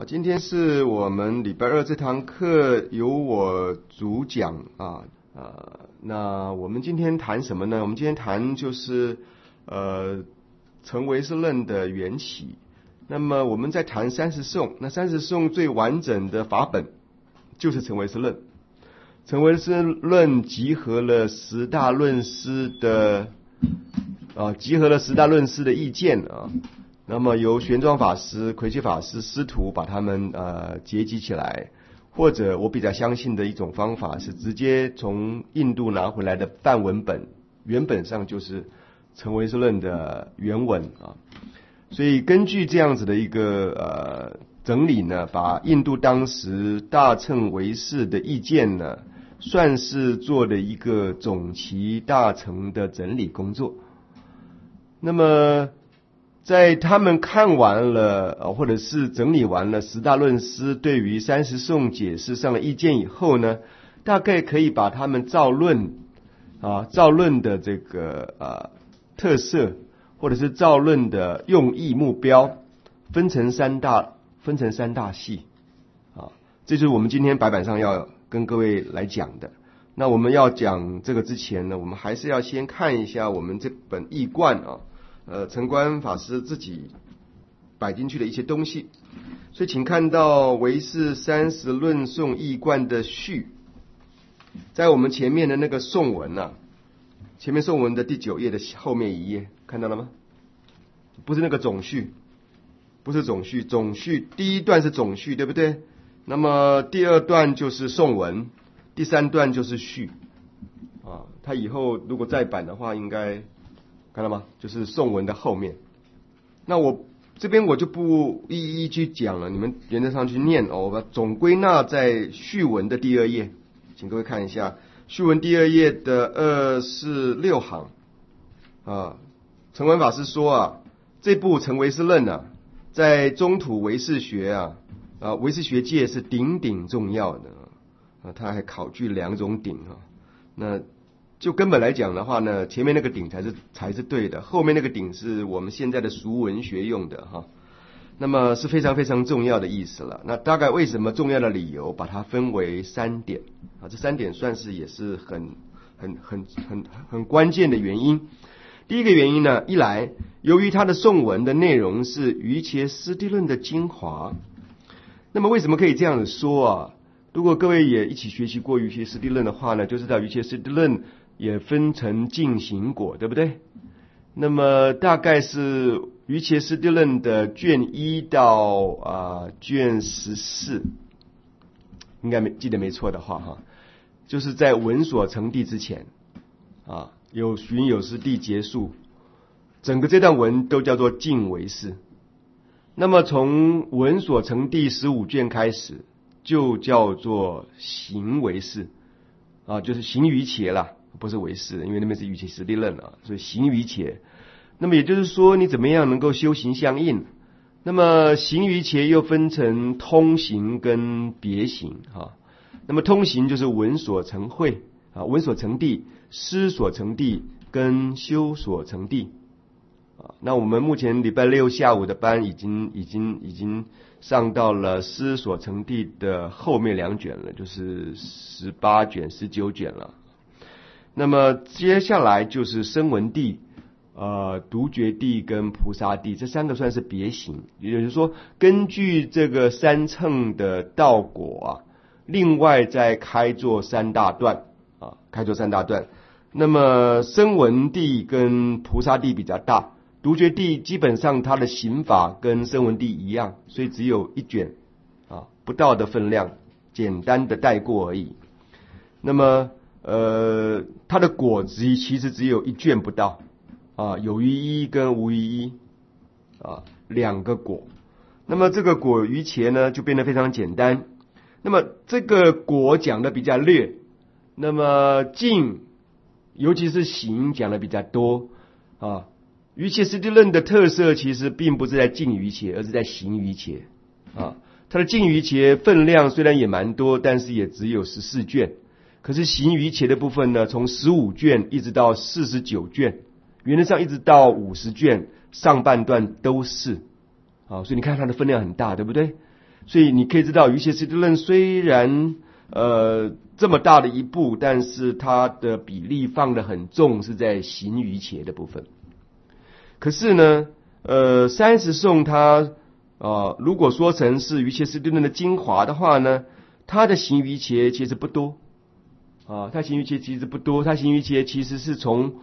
今天是我们礼拜二这堂课由我主讲那我们今天谈什么呢？我们今天谈就是成为是论的缘起。那么我们在谈三十颂，那三十颂最完整的法本就是成为是论。成为是论集合了十大论师的意见那么由玄奘法师、魁祗法师师徒把他们结集起来，或者我比较相信的一种方法是直接从印度拿回来的梵文本，原本上就是成为是论的原文所以根据这样子的一个整理呢，把印度当时大乘唯识的意见呢，算是做了一个总齐大成的整理工作。那么在他们看完了或者是整理完了十大论师对于三十颂解释上的意见以后呢，大概可以把他们造论的这个特色或者是造论的用意目标分成三大系这就是我们今天白板上要跟各位来讲的。那我们要讲这个之前呢，我们还是要先看一下我们这本易观陈观法师自己摆进去的一些东西。所以请看到唯识30论颂易观的序，在我们前面的那个颂文前面颂文的第9页的后面一页，看到了吗？不是那个总序，总序第一段是总序，对不对？那么第二段就是颂文，第三段就是序它以后如果再版的话，应该看到吗？就是颂文的后面。那我这边我就不一一去讲了，你们原则上去念我把总归纳在序文的第2页，请各位看一下序文第2页的26行陈文法师说这部成唯识论在中土唯识学唯识学界是鼎鼎重要的他还考据2种鼎那就根本来讲的话呢，前面那个鼎才是对的，后面那个鼎是我们现在的俗文学用的那么是非常非常重要的意思了。那大概为什么重要的理由把它分为3点这3点算是也是很关键的原因。第一个原因呢，一来由于它的颂文的内容是瑜伽师地论的精华。那么为什么可以这样子说如果各位也一起学习过瑜伽师地论的话呢，就知道瑜伽师地论也分成净行果，对不对？那么大概是瑜伽师地论的卷1到卷14，应该记得没错的话就是在闻所成地之前有寻有师地结束，整个这段文都叫做净唯识。那么从闻所成地15卷开始就叫做行唯识就是行瑜伽啦，不是唯识，因为那边是瑜伽师地论所以行瑜伽。那么也就是说你怎么样能够修行相应。那么行瑜伽又分成通行跟别行那么通行就是闻所成慧闻所成地、思所成地跟修所成地那我们目前礼拜6下午的班已经上到了思所成地的后面2卷了，就是18卷、19卷了。那么接下来就是声闻地、独觉地跟菩萨地，这3个算是别行。也就是说根据这个3乘的道果另外再开作3大段那么声闻地跟菩萨地比较大，独觉地基本上它的行法跟声闻地一样，所以只有1卷不到的分量，简单的带过而已。那么它的果子其实只有1卷不到有余一跟无余一2个果。那么这个果瑜伽呢就变得非常简单。那么这个果讲的比较略，那么净尤其是行讲的比较多瑜伽师地论的特色其实并不是在净瑜伽，而是在行瑜伽它的净瑜伽分量虽然也蛮多，但是也只有14卷。可是行瑜伽的部分呢，从15卷一直到49卷，原则上一直到50卷，上半段都是所以你看它的分量很大，对不对？ 所以你可以知道，瑜伽师地论虽然这么大的一部，但是它的比例放得很重，是在行瑜伽的部分。可是呢，30颂它如果说成是瑜伽师地论的精华的话呢，它的行瑜伽其实不多它行瑜伽其实不多，它行瑜伽其实是从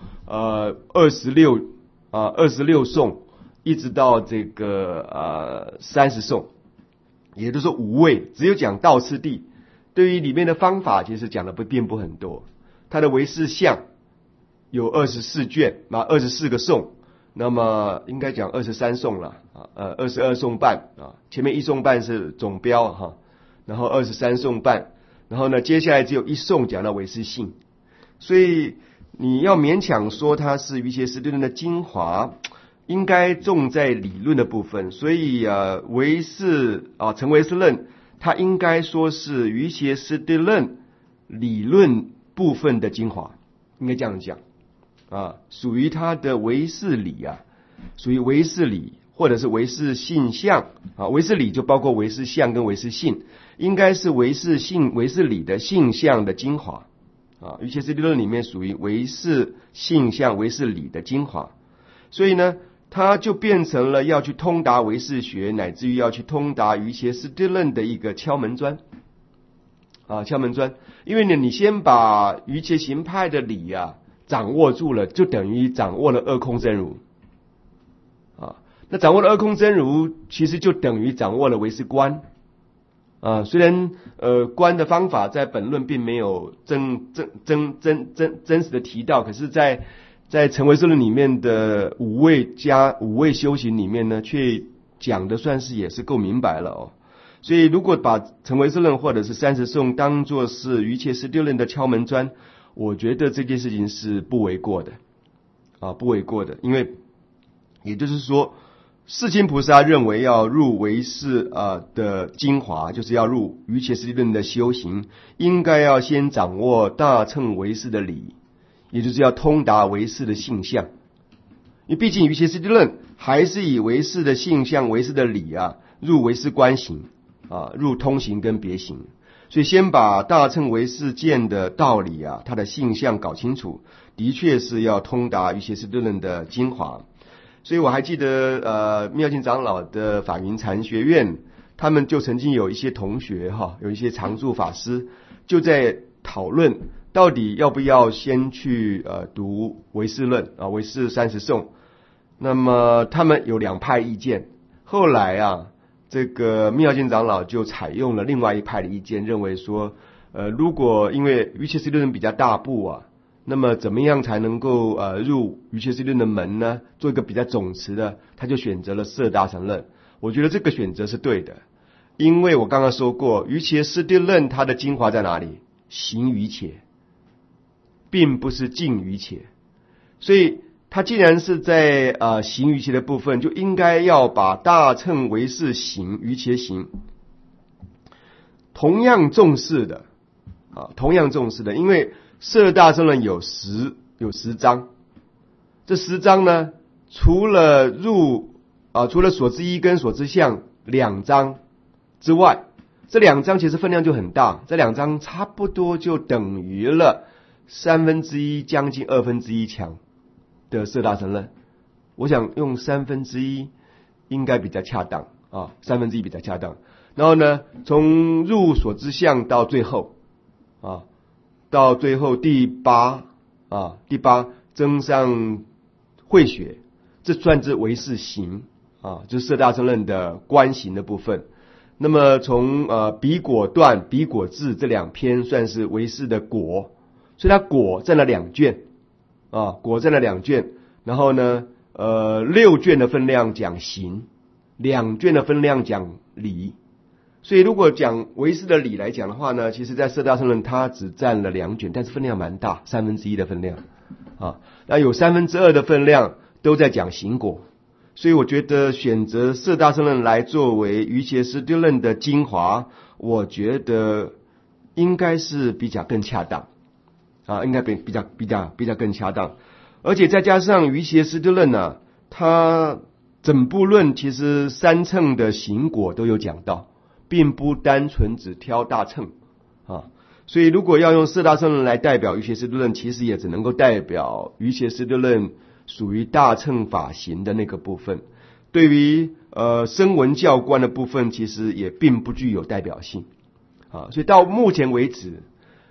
26颂一直到这个30颂，也就是说5位，只有讲道次第。对于里面的方法，其实讲的并不很多。它的唯识相有24卷24个颂，那么应该讲23颂了22颂半前面1颂半是总标然后23颂半，然后呢接下来只有1颂讲到唯识性，所以你要勉强说它是瑜伽师地论的精华，应该重在理论的部分。所以唯识成唯识论，它应该说是瑜伽师地论理论部分的精华，应该这样讲属于它的唯识理属于唯识理或者是唯识性相唯识理就包括唯识相跟唯识性，应该是唯识理的性相的精华瑜伽师地论里面属于唯识性相唯识理的精华，所以呢它就变成了要去通达唯识学，乃至于要去通达瑜伽师地论的一个敲门砖敲门砖。因为呢你先把瑜伽行派的理掌握住了，就等于掌握了二空真如那掌握了二空真如，其实就等于掌握了唯识观虽然观的方法在本论并没有真实的提到，可是在成唯识论里面的五位修行里面呢，却讲的算是也是够明白了所以如果把成唯识论或者是30颂当作是瑜伽师地论的敲门砖，我觉得这件事情是不为过的不为过的。因为也就是说，世亲菩萨认为要入唯识的精华，就是要入瑜伽师地论的修行，应该要先掌握大乘唯识的理，也就是要通达唯识的性相。因为毕竟瑜伽师地论还是以唯识的性相唯识的理入唯识观行入通行跟别行，所以先把大乘唯识见的道理它的性相搞清楚，的确是要通达瑜伽师地论的精华。所以我还记得妙净长老的法云禅学院，他们就曾经有一些同学有一些常住法师就在讨论到底要不要先去读唯识论唯识30颂。那么他们有2派意见，后来这个妙净长老就采用了另外一派的意见，认为说如果因为瑜伽师地论比较大部那么怎么样才能够入瑜伽师地论的门呢？做一个比较总持的，他就选择了摄大乘论。我觉得这个选择是对的，因为我刚刚说过，瑜伽师地论它的精华在哪里？行瑜伽，并不是静瑜伽。所以它既然是在行瑜伽的部分，就应该要把大乘唯识行瑜伽行同样重视的因为摄大乘论有10章，这10章呢，除了所知一跟所知相2章之外，这2章其实分量就很大，这2章差不多就等于了1/3将近1/2强的摄大乘论。我想用1/3应该比较恰当1/3比较恰当。然后呢，从入所知相到最后第8增上慧学，这算是唯识行就是摄大乘论的观行的部分。那么从彼果断彼果智这2篇算是唯识的果，所以它果占了2卷果占了2卷。然后呢6卷的分量讲行，2卷的分量讲理。所以如果讲唯识的理来讲的话呢，其实在摄大乘论它只占了2卷，但是分量蛮大，1/3的分量那有2/3的分量都在讲行果。所以我觉得选择摄大乘论来作为瑜伽师地论的精华，我觉得应该是比较更恰当应该比较更恰当。而且再加上瑜伽师地论它整部论其实3乘的行果都有讲到， 并不单纯只挑大乘啊。所以如果要用四大乘论来代表瑜伽师地论，其实也只能够代表瑜伽师地论属于大乘法型的那个部分，对于声闻教观的部分其实也并不具有代表性啊。所以到目前为止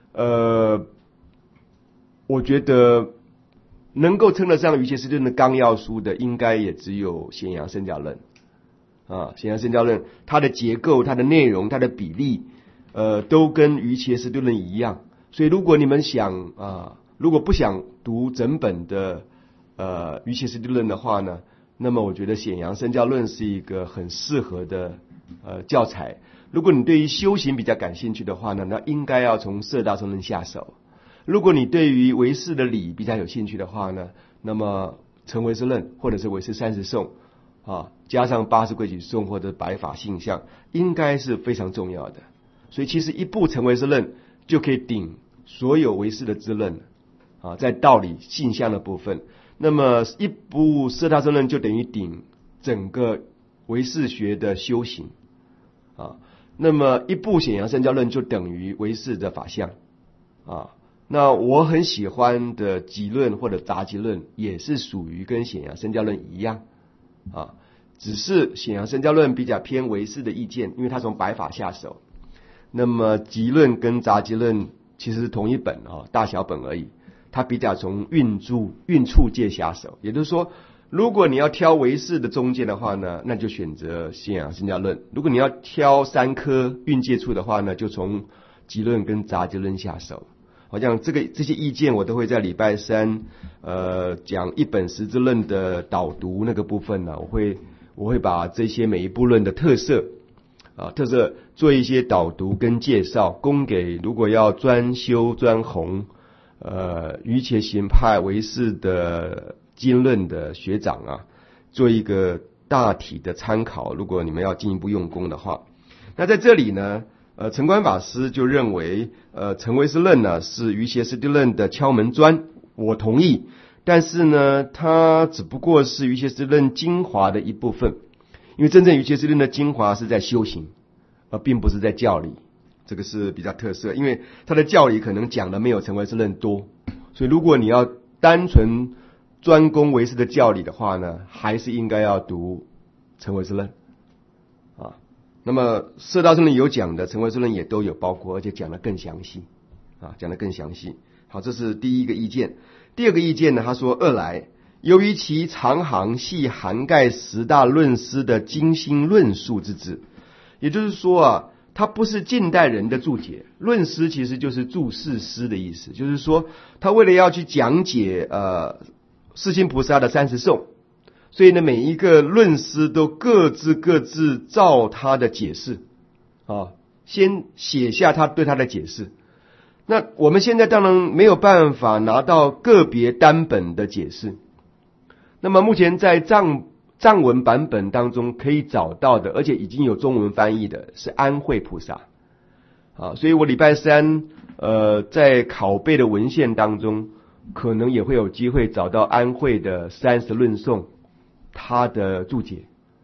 我觉得能够称得上瑜伽师地论的纲要书的，应该也只有显扬圣教论啊。显扬圣教论它的结构、它的内容、它的比例都跟瑜伽师地论一样。所以如果你们想如果不想读整本的瑜伽师地论的话呢，那么我觉得显扬圣教论是一个很适合的教材。如果你对于修行比较感兴趣的话呢，那应该要从四大乘论下手。如果你对于唯识的理比较有兴趣的话呢，那么成唯识论或者是唯识30颂加上80归己颂或者百法性相，应该是非常重要的。所以其实一部成唯识论就可以顶所有唯识的支论在道理性相的部分。那么一部四大乘论就等于顶整个唯识学的修行那么一部显扬圣教论就等于唯识的法相那我很喜欢的集论或者杂集论也是属于跟显扬圣教论一样只是显扬圣教论比较偏唯识的意见，因为它从百法下手。那么集论跟杂集论其实是同一本大小本而已，它比较从运处界下手。也就是说，如果你要挑唯识的中间的话呢，那就选择显扬圣教论；如果你要挑3科运界处的话呢，就从集论跟杂集论下手。好像这些意见我都会在礼拜3讲一本实质论的导读那个部分呢，我会把这些每一部论的特色做一些导读跟介绍，供给如果要专修专弘瑜伽行派唯识的经论的学长做一个大体的参考，如果你们要进一步用功的话。那在这里呢陈观法师就认为成唯识论呢是瑜伽师地论的敲门砖，我同意，但是呢它只不过是瑜伽师地论精华的一部分，因为真正瑜伽师地论的精华是在修行，而并不是在教理，这个是比较特色，因为它的教理可能讲的没有成唯识论多，所以如果你要单纯专攻唯识的教理的话呢，还是应该要读成唯识论那么四大乘论有讲的，成唯识论也都有包括，而且讲得更详细讲得更详细。好，这是第一个意见。第二个意见呢，他说二来，由于其长行系涵盖10大论师的精心论述之志，也就是说它不是近代人的注解，论师其实就是注释师的意思，就是说他为了要去讲解世亲菩萨的30颂，所以呢每一个论师都各自照他的解释先写下他对他的解释。那我们现在当然没有办法拿到个别单本的解释，那么目前在藏文版本当中可以找到的，而且已经有中文翻译的是安慧菩萨所以我礼拜3在拷贝的文献当中可能也会有机会找到安慧的30论颂他的注解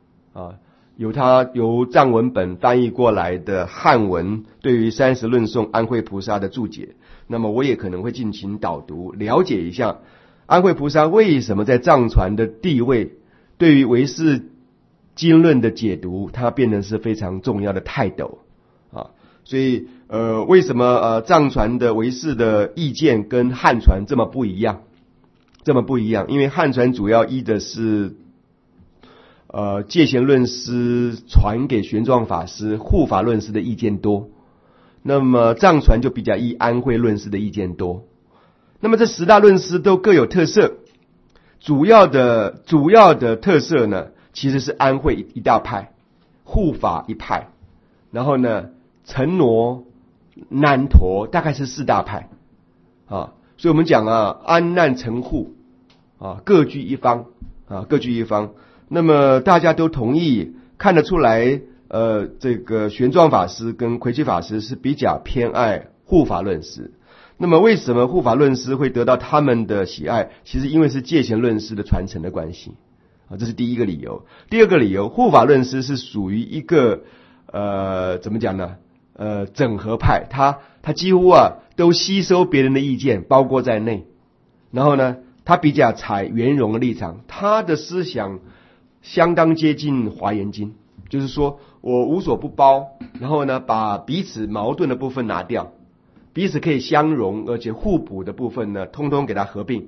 由藏文本翻译过来的汉文对于30论颂安慧菩萨的注解，那么我也可能会进行导读，了解一下安慧菩萨为什么在藏传的地位，对于唯识经论的解读，它变成是非常重要的泰斗所以为什么藏传的唯识的意见跟汉传这么不一样？因为汉传主要依的是戒贤论师传给玄奘法师护法论师的意见多，那么藏传就比较依安慧论师的意见多。那么这10大论师都各有特色，主要的特色呢，其实是安慧一大派，护法一派，然后呢陈罗难陀大概是4大派所以我们讲安难陈护各据一方那么大家都同意看得出来这个玄奘法师跟魁祺法师是比较偏爱护法论师。那么为什么护法论师会得到他们的喜爱？其实因为是戒贤论师的传承的关系这是第一个理由。第二个理由，护法论师是属于一个怎么讲呢？整合派，他几乎都吸收别人的意见，包括在内。然后呢，他比较采圆融的立场，他的思想相当接近华严经，就是说我无所不包，然后呢，把彼此矛盾的部分拿掉，彼此可以相容而且互补的部分呢，通通给它合并，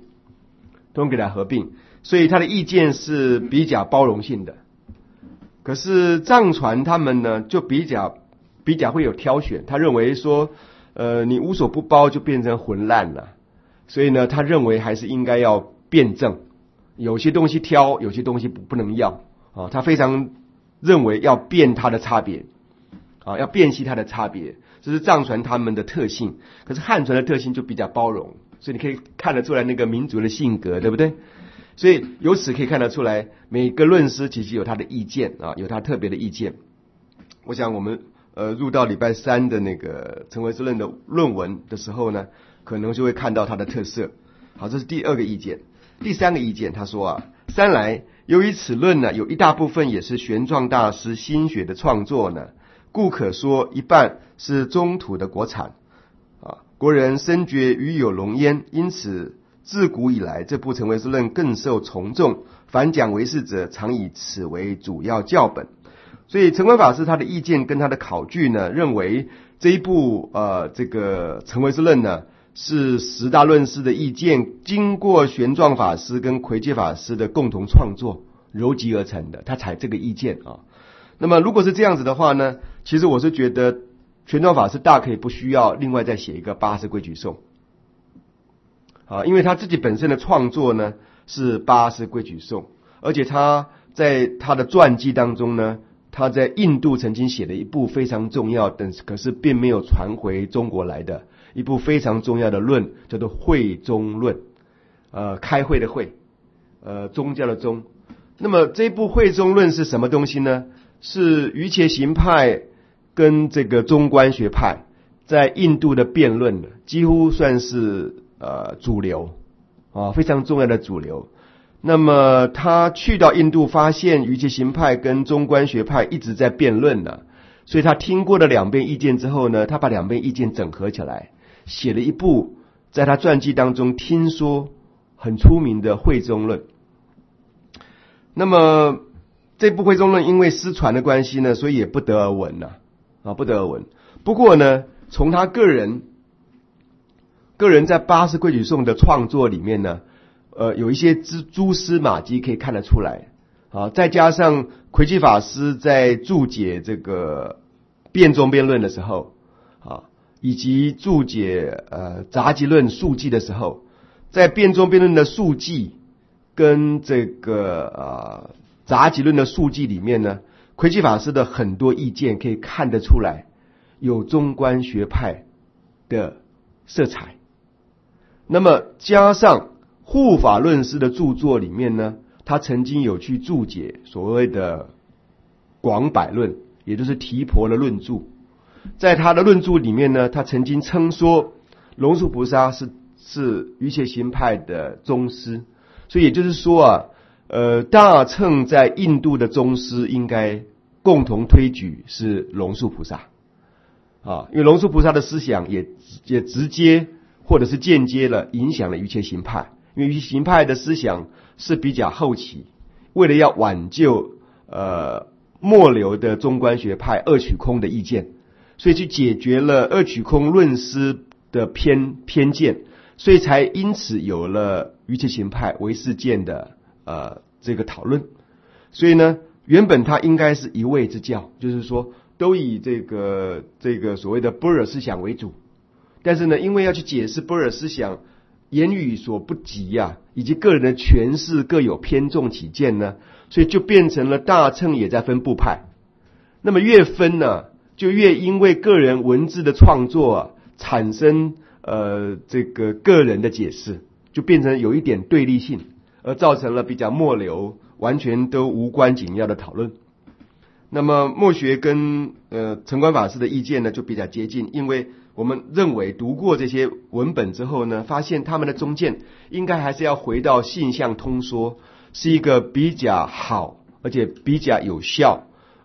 所以他的意见是比较包容性的。可是藏传他们呢，就比较会有挑选，他认为说，你无所不包就变成混乱了，所以呢，他认为还是应该要辩证，有些东西挑，有些东西不能要啊，他非常认为要辨它的差别啊，要辨析它的差别，这是藏传他们的特性。可是汉传的特性就比较包容，所以你可以看得出来那个民族的性格，对不对？所以由此可以看得出来，每个论师其实有他的意见啊，有他特别的意见。我想我们入到礼拜三的那个陈唯识论的论文的时候呢，可能就会看到他的特色。好，这是第二个意见。第三个意见，他说三来由于此论呢，有一大部分也是玄奘大师心学的创作呢，故可说一半是中土的国产啊，国人深觉与有龙焉，因此自古以来，这部陈唯识论更受崇重，凡讲唯识者常以此为主要教本。所以澄坤法师他的意见跟他的考据呢，认为这一部这个陈唯识论呢，是十大论师的意见，经过玄奘法师跟魁阶法师的共同创作糅集而成的，他采这个意见啊。那么如果是这样子的话呢，其实我是觉得玄奘法师大可以不需要另外再写一个80规矩颂啊，因为他自己本身的创作呢是80规矩颂，而且他在他的传记当中呢，他在印度曾经写了一部非常重要的，可是并没有传回中国来的一部非常重要的论，叫做会宗论，开会的会，宗教的宗。那么这部会宗论是什么东西呢？是瑜伽行派跟这个中观学派在印度的辩论的，几乎算是主流啊，非常重要的主流。那么他去到印度，发现瑜伽行派跟中观学派一直在辩论呢，所以他听过了两边意见之后呢，他把两边意见整合起来，写了一部在他传记当中听说很出名的会宗论。那么这部会宗论因为失传的关系呢，所以也不得而闻了啊，不得而闻。不过呢，从他个人在80规矩颂的创作里面呢，有一些蛛丝马迹可以看得出来啊。再加上魁阶法师在注解这个辩中辩论的时候啊，以及注解杂集论述记的时候，在辩中辩论的述记跟这个杂集论的述记里面呢，魁阶法师的很多意见可以看得出来有中观学派的色彩。那么加上护法论师的著作里面呢，他曾经有去注解所谓的广百论，也就是提婆的论著。在他的论著里面呢，他曾经称说龙树菩萨是瑜伽行派的宗师，所以也就是说大乘在印度的宗师应该共同推举是龙树菩萨啊，因为龙树菩萨的思想也直接或者是间接了影响了瑜伽行派，因为瑜伽行派的思想是比较后期，为了要挽救末流的中观学派二取空的意见，所以去解决了二取空论师的偏见，所以才因此有了瑜伽行派唯识见的这个讨论。所以呢，原本它应该是一味之教，就是说都以这个所谓的般若思想为主。但是呢，因为要去解释般若思想言语所不及以及个人的诠释各有偏重起见呢，所以就变成了大乘也在分部派。那么越分呢，就越因为个人文字的创作产生这个个人的解释，就变成有一点对立性，而造成了比较末流完全都无关紧要的讨论。那么墨学跟澄观法师的意见呢就比较接近，因为我们认为读过这些文本之后呢，发现他们的中见应该还是要回到性相通说，是一个比较好而且比较有效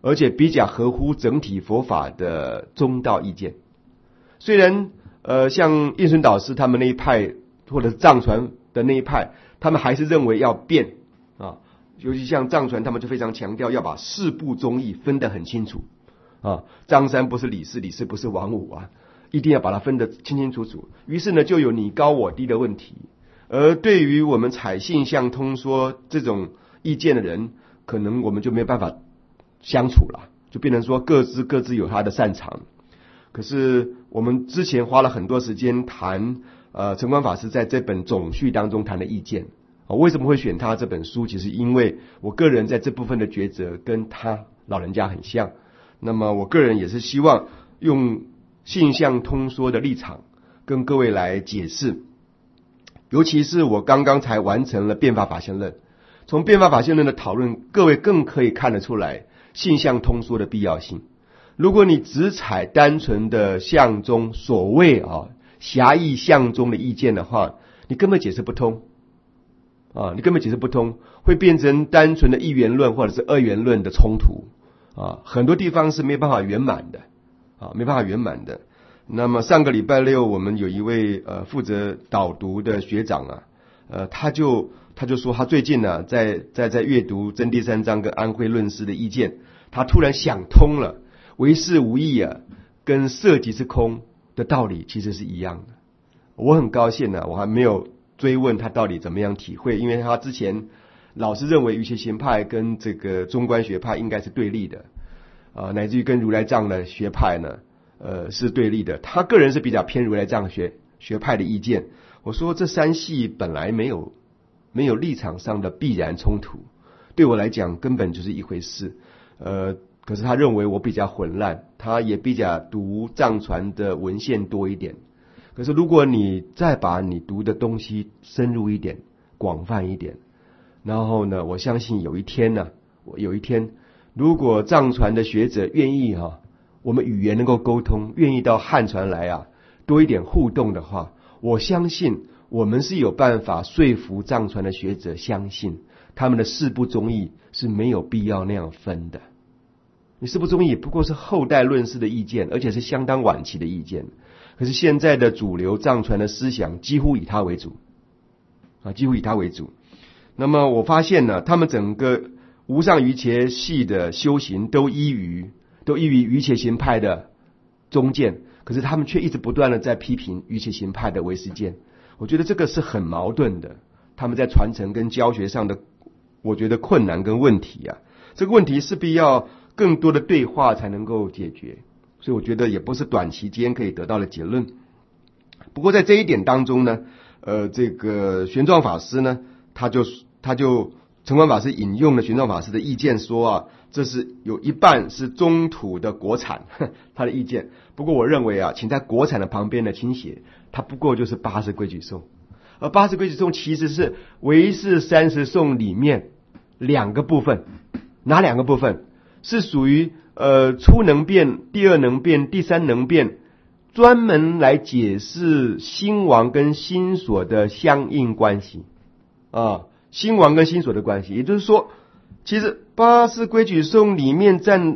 而且比较合乎整体佛法的中道意见。虽然像印顺导师他们那一派，或者是藏传的那一派，他们还是认为要变啊，尤其像藏传，他们就非常强调要把四部宗义分得很清楚啊，张三不是李四，李四不是王五啊，一定要把它分得清清楚楚。于是呢，就有你高我低的问题。而对于我们采性相通说这种意见的人，可能我们就没有办法相处了，就变成说各自有他的擅长。可是我们之前花了很多时间谈澄光法师在这本总序当中谈的意见。为什么会选他这本书？其实因为我个人在这部分的抉择跟他老人家很像。那么我个人也是希望用性相通说的立场跟各位来解释。尤其是我刚刚才完成了变法法性论，从变法法性论的讨论，各位更可以看得出来性相通说的必要性。如果你只采单纯的相中所谓狭义相中的意见的话，你根本解释不通啊，你根本解释不通，会变成单纯的一元论或者是二元论的冲突啊，很多地方是没办法圆满的啊，没办法圆满的。那么上个礼拜六，我们有一位负责导读的学长啊，他就说他最近呢在阅读真第三章跟安徽论师的意见，他突然想通了，唯是无益啊，跟色即是空的道理其实是一样的。我很高兴我还没有追问他到底怎么样体会，因为他之前老是认为瑜伽行派跟这个中观学派应该是对立的乃至于跟如来藏的学派呢是对立的。他个人是比较偏如来藏学派的意见。我说这三系本来没有立场上的必然冲突，对我来讲根本就是一回事。可是他认为我比较混乱，他也比较读藏传的文献多一点。可是如果你再把你读的东西深入一点、广泛一点，然后呢，我相信有一天如果藏传的学者愿意我们语言能够沟通，愿意到汉传来多一点互动的话，我相信我们是有办法说服藏传的学者相信他们的四部宗义是没有必要那样分的。你四部宗义不过是后代论师的意见，而且是相当晚期的意见。可是现在的主流藏传的思想几乎以它为主几乎以它为主。那么我发现呢，他们整个无上瑜伽系的修行都依于瑜伽行派的中见，可是他们却一直不断的在批评瑜伽行派的唯识见。我觉得这个是很矛盾的，他们在传承跟教学上的我觉得困难跟问题这个问题势必要更多的对话才能够解决，所以我觉得也不是短期间可以得到的结论。不过在这一点当中呢，这个玄奘法师呢，他就澄光法师引用了玄奘法师的意见说这是有一半是中土的国产他的意见。不过我认为请在国产的旁边的倾斜，它不过就是80规矩颂。而80规矩颂其实是唯识30颂里面两个部分。哪两个部分？是属于初能变、第二能变、第三能变，专门来解释心王跟心所的相应关系心王跟心所的关系。也就是说，其实80规矩颂里面占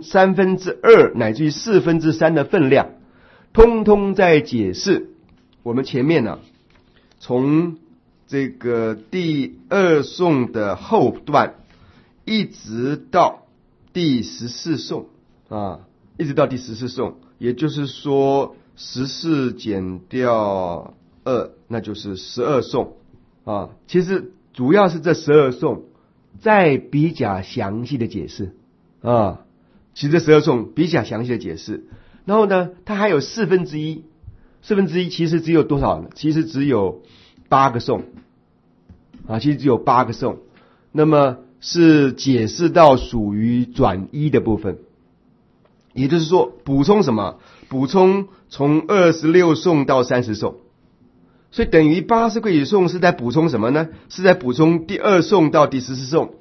2/3乃至于3/4的分量，通通在解释我们前面从这个第2颂的后段一直到第14颂一直到第14颂，也就是说14减掉2，那就是12颂其实主要是这12颂在比较详细的解释其实这12颂比较详细的解释。然后呢，它还有1/4，其实只有多少呢？其实只有8个颂其实只有8个颂。那么是解释到属于转依的部分，也就是说补充什么？补充从26颂到30颂。所以等于80规矩颂是在补充什么呢？是在补充第2颂到第14颂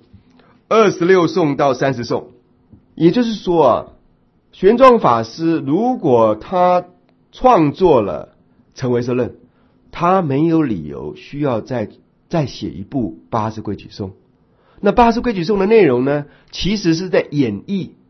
，26颂到30颂。也就是说玄奘法师如果他创作了成唯识论，他没有理由需要再写一部80规矩颂。那80规矩颂的内容呢，其实是在演绎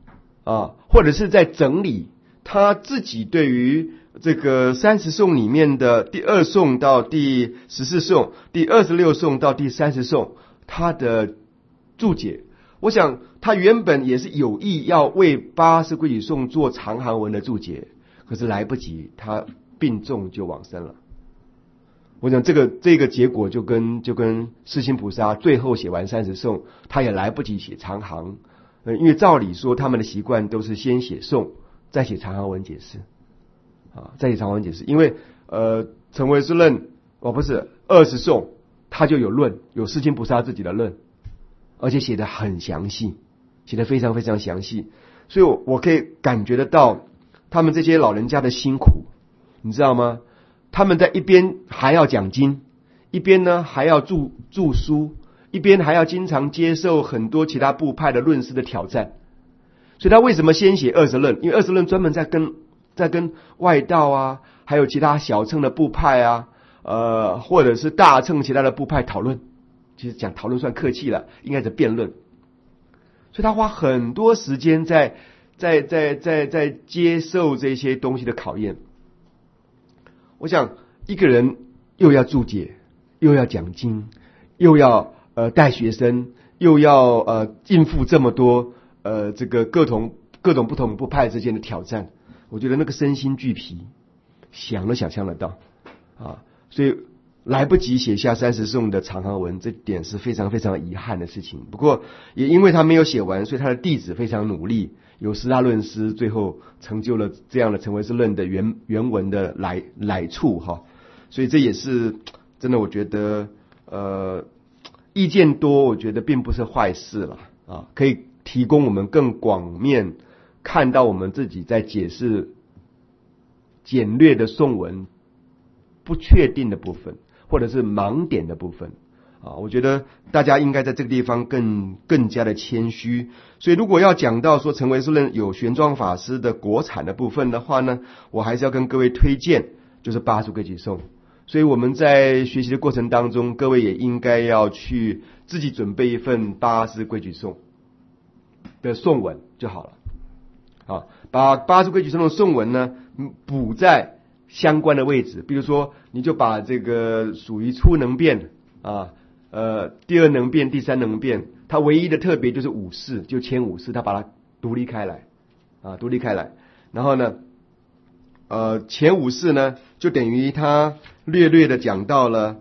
或者是在整理他自己对于这个30颂里面的第2颂到第14颂、第26颂到第30颂，他的注解。我想他原本也是有意要为80规矩颂做长行文的注解，可是来不及，他病重就往生了。我想这个结果就跟世亲菩萨最后写完30颂，他也来不及写长行，因为照理说他们的习惯都是先写颂，再写长行文解释，再写长行文解释。因为成唯识论不是20颂，他就有论，有世亲菩萨自己的论，而且写得很详细，写得非常非常详细，所以我可以感觉得到他们这些老人家的辛苦，你知道吗？他们在一边还要讲经，一边呢还要著书，一边还要经常接受很多其他部派的论师的挑战。所以他为什么先写20论？因为20论专门在跟外道啊，还有其他小乘的部派啊，或者是大乘其他的部派讨论。其实讲讨论算客气了，应该是辩论。所以他花很多时间在接受这些东西的考验。我想一个人又要注解，又要讲经，又要带学生，又要应付这么多这个各种不同部派之间的挑战，我觉得那个身心俱疲，想都想象得到所以来不及写下30颂的长行文，这点是非常非常遗憾的事情。不过也因为他没有写完，所以他的弟子非常努力，有释大论师最后成就了这样的成唯识论的原文的来处所以这也是真的，我觉得意见多，我觉得并不是坏事了可以提供我们更广面看到我们自己在解释简略的颂文不确定的部分，或者是盲点的部分我觉得大家应该在这个地方更加的谦虚。所以如果要讲到说成唯识论有玄奘法师的国产的部分的话呢，我还是要跟各位推荐就是80规矩颂。所以我们在学习的过程当中，各位也应该要去自己准备一份80规矩颂的颂文就好了把80规矩颂的颂文呢补在相关的位置。比如说你就把这个属于初能变第2能变、第3能变，它唯一的特别就是五事，就前五事，它把它独立开来然后呢前五事呢就等于它略的讲到了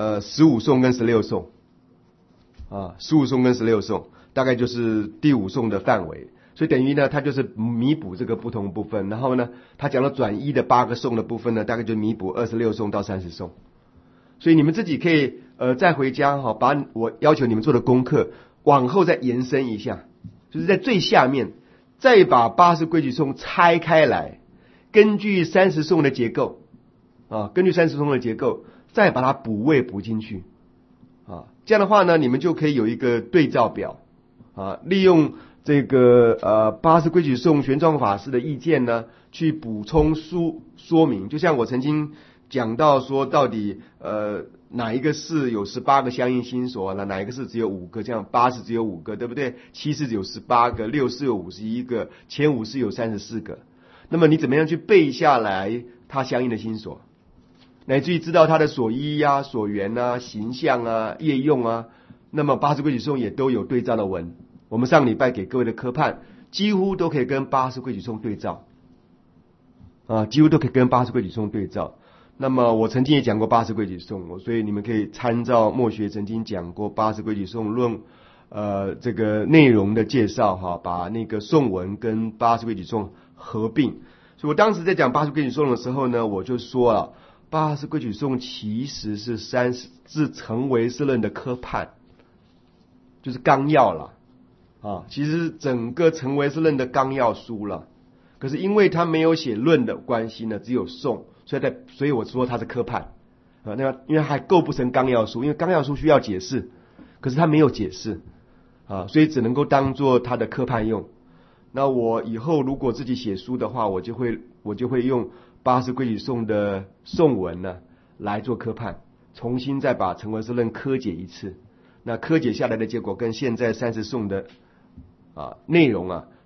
15颂跟16颂15颂跟16颂大概就是第5颂的范围。所以等于呢它就是弥补这个不同部分。然后呢它讲了转一的8个颂的部分呢，大概就弥补26颂到30颂。所以你们自己可以再回家把我要求你们做的功课往后再延伸一下，就是在最下面再把80规矩颂拆开来，根据30颂的结构再把它补位补进去这样的话呢，你们就可以有一个对照表利用这个80规矩颂玄奘法师的意见呢去补充说明。就像我曾经讲到说，到底哪一个事有18个相应心所，哪一个事只有5个，这样8事只有5个，对不对？7事有18个，6事有51个，前5事有34个。那么你怎么样去背下来它相应的心所，乃至于知道它的所依所缘形象业用那么80规矩颂也都有对照的文。我们上礼拜给各位的科判几乎都可以跟80规矩颂对照几乎都可以跟80规矩颂对照。那么我曾经也讲过80规矩颂，所以你们可以参照墨学曾经讲过80规矩颂论这个内容的介绍把那个颂文跟80规矩颂合并。所以我当时在讲80规矩颂的时候呢，我就说了80规矩颂其实是成唯识论的科判，就是纲要了其实整个成唯识论的纲要书了。可是因为他没有写论的关系呢，只有颂，所以我说它是科判那因为还构不成纲要书，因为纲要书需要解释，可是他没有解释所以只能够当做他的科判用。那我以后如果自己写书的话，我就会用80规矩颂的颂文呢来做科判，重新再把成唯识论科解一次。那科解下来的结果跟现在30颂的内容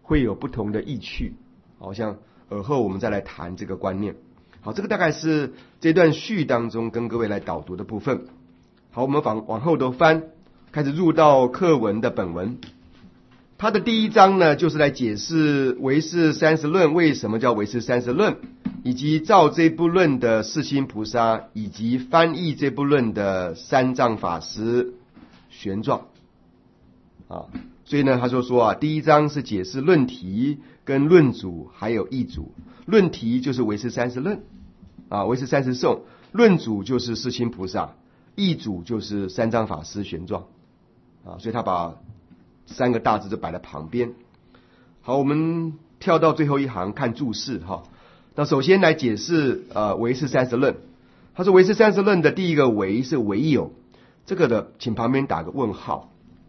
会有不同的意趣。好像尔后我们再来谈这个观念。好，这个大概是这段序当中跟各位来导读的部分。好，我们往后都翻，开始入到课文的本文。它的第一章呢，就是来解释唯识三十论为什么叫唯识三十论，以及造这部论的世亲菩萨，以及翻译这部论的三藏法师玄奘。所以呢，他说第一章是解释论题跟论主还有义主。论题就是唯识三十论唯识三十颂，论主就是世亲菩萨，义主就是三藏法师玄奘所以他把三个大字就摆在旁边。好，我们跳到最后一行看注释那首先来解释唯识三十论。他说唯识三十论的第一个唯是唯有，这个的请旁边打个问号。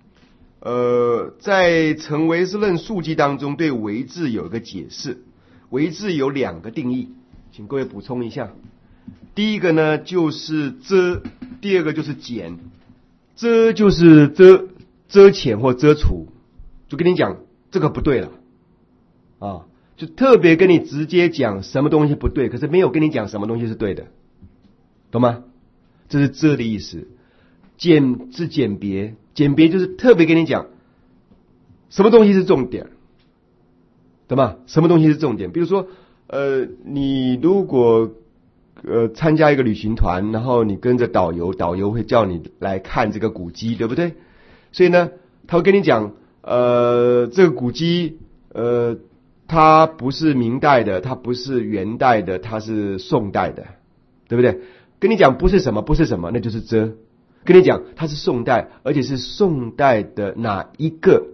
在成唯识论述记当中对唯字有一个解释，唯字有两个定义，请各位补充一下。第一个呢就是遮，第二个就是减。遮就是遮潜或遮除，就跟你讲这个不对了就特别跟你直接讲什么东西不对，可是没有跟你讲什么东西是对的，懂吗？这是遮的意思。减是简别，简别就是特别跟你讲什么东西是重点，懂吗？什么东西是重点？比如说你如果参加一个旅行团，然后你跟着导游，导游会叫你来看这个古迹，对不对？所以呢他会跟你讲这个古迹它不是明代的，它不是元代的，它是宋代的，对不对？跟你讲不是什么不是什么，那就是遮。跟你讲它是宋代，而且是宋代的哪一个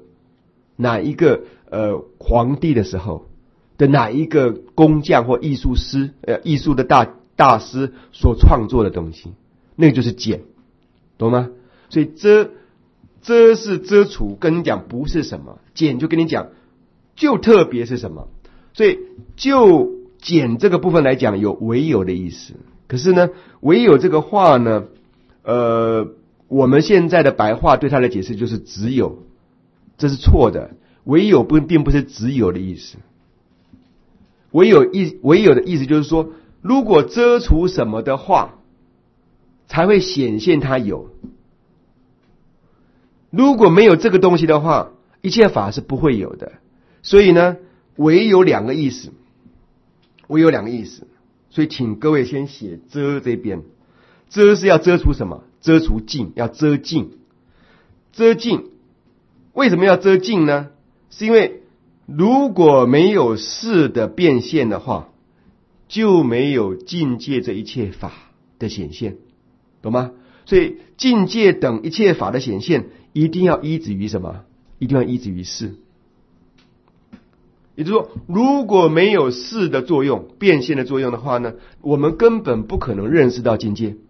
皇帝的时候的哪一个工匠或艺术的大师所创作的东西，那个就是减，懂吗？所以遮是遮除，跟你讲不是什么，减就跟你讲就特别是什么。所以就减这个部分来讲有唯有的意思。可是呢唯有这个话呢我们现在的白话对它的解释就是只有，这是错的。唯有并不是只有的意思。唯有的意思就是说，如果遮除什么的话才会显现它有，如果没有这个东西的话，一切法是不会有的。所以呢唯有两个意思，所以请各位先写遮这边。遮是要遮除什么？遮除净，要遮净。遮净为什么要遮净呢？是因为如果没有事的变现的话，就没有境界这一切法的显现，懂吗？所以境界等一切法的显现一定要依止于什么？一定要依止于事。也就是说，如果没有事的作用，变现的作用的话呢，我们根本不可能认识到境界。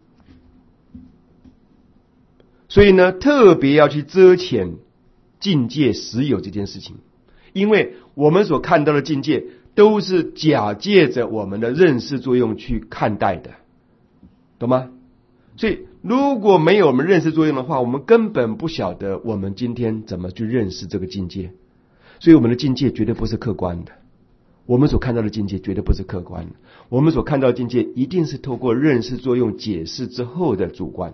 所以呢特别要去遮遣境界实有这件事情，因为我们所看到的境界都是假借着我们的认识作用去看待的，懂吗？所以如果没有我们认识作用的话，我们根本不晓得我们今天怎么去认识这个境界。所以我们的境界绝对不是客观的，我们所看到的境界绝对不是客观的，我们所看到的境界一定是透过认识作用解释之后的主观。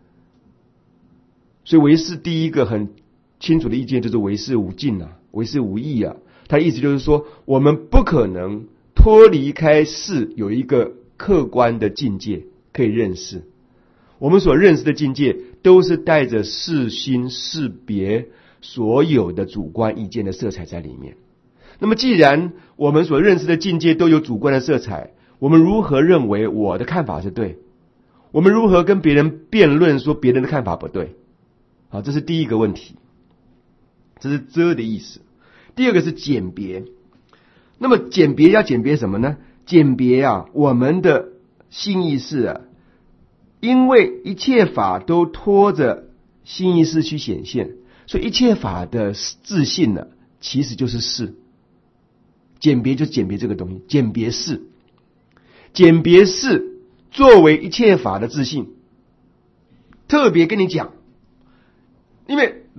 所以唯识第一个很清楚的意见就是唯识无尽唯识无义它的意思就是说，我们不可能脱离开事有一个客观的境界可以认识，我们所认识的境界都是带着事心识别所有的主观意见的色彩在里面。那么既然我们所认识的境界都有主观的色彩，我们如何认为我的看法是对？我们如何跟别人辩论说别人的看法不对？好，这是第一个问题，这是遮的意思。第二个是简别。那么简别要简别什么呢？简别我们的心意识因为一切法都拖着心意识去显现，所以一切法的自性其实就是事。简别就是简别这个东西，简别事。简别事作为一切法的自性，特别跟你讲，因为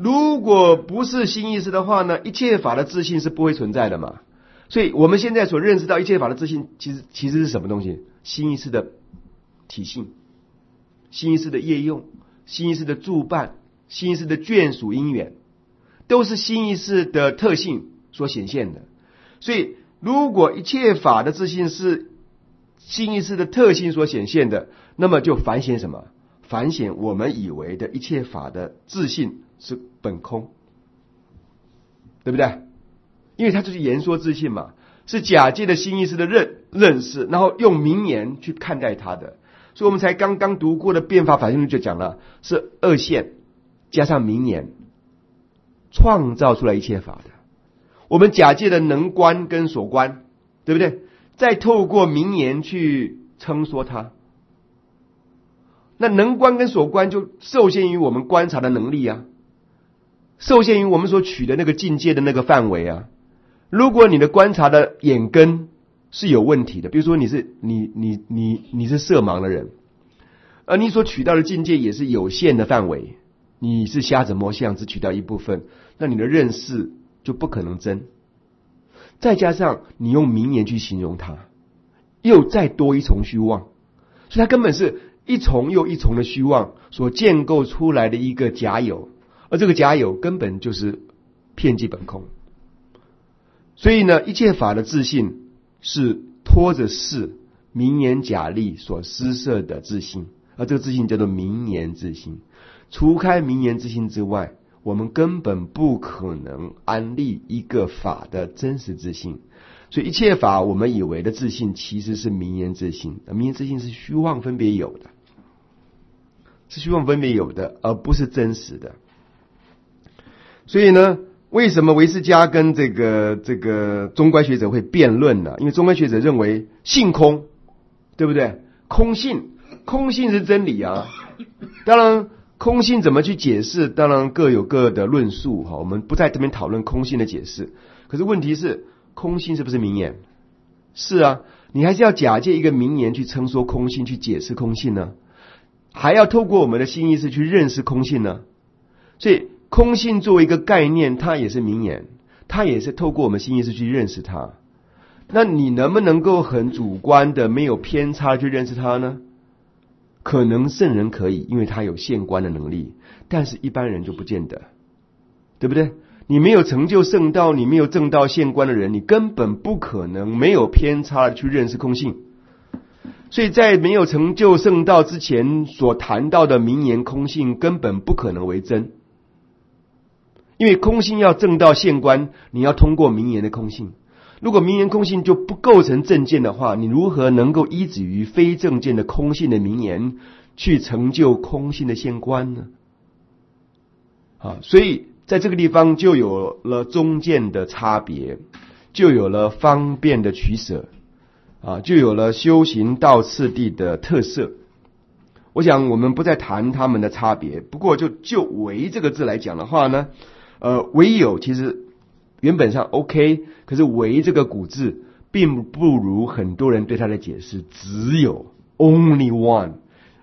如果不是新意识的话呢，一切法的自性是不会存在的嘛。所以我们现在所认识到一切法的自性，其实是什么东西？新意识的体性，新意识的业用，新意识的助伴，新意识的眷属因缘，都是新意识的特性所显现的。所以如果一切法的自性是新意识的特性所显现的，那么就反显什么？反显我们以为的一切法的自性是本空，对不对？因为它就是言说自性嘛，是假借的新意识的认识，然后用名言去看待它的。所以我们才刚刚读过的变法反应论就讲了，是二线加上名言创造出来一切法的。我们假借的能观跟所观，对不对？再透过名言去称说它。那能观跟所观就受限于我们观察的能力啊，受限于我们所取的那个境界的那个范围啊。如果你的观察的眼根是有问题的，比如说你是色盲的人，而你所取到的境界也是有限的范围，你是瞎子摸象，只取到一部分，那你的认识就不可能真。再加上你用名言去形容它，又再多一重虚妄，所以它根本是一重又一重的虚妄所建构出来的一个假有，而这个假有根本就是遍计本空。所以呢，一切法的自性是拖着世名言假立所施设的自性，而这个自性叫做名言自性。除开名言自性之外，我们根本不可能安立一个法的真实自性。所以一切法我们以为的自性其实是名言自性，名言自性是虚妄分别有的，是虚妄分别有的，而不是真实的。所以呢，为什么唯识家跟这个中观学者会辩论呢？因为中观学者认为性空，对不对？空性是真理啊。当然空性怎么去解释，当然各有各的论述，我们不在这边讨论空性的解释。可是问题是，空性是不是名言？是啊，你还是要假借一个名言去称说空性，去解释空性呢，还要透过我们的心意识去认识空性呢。所以空性作为一个概念，它也是名言，它也是透过我们心意识去认识它。那你能不能够很主观的没有偏差去认识它呢？可能圣人可以，因为他有现观的能力，但是一般人就不见得，对不对？你没有成就圣道，你没有证道现观的人，你根本不可能没有偏差的去认识空性。所以在没有成就圣道之前所谈到的名言空性根本不可能为真，因为空性要证到现观，你要通过名言的空性。如果名言空性就不构成正见的话，你如何能够依止于非正见的空性的名言去成就空性的现观呢？所以在这个地方就有了中见的差别，就有了方便的取舍，就有了修行道次第的特色。我想我们不再谈他们的差别，不过就唯这个字来讲的话呢，唯有其实原本上 OK， 可是唯这个古字并不如很多人对它的解释，只有 only one，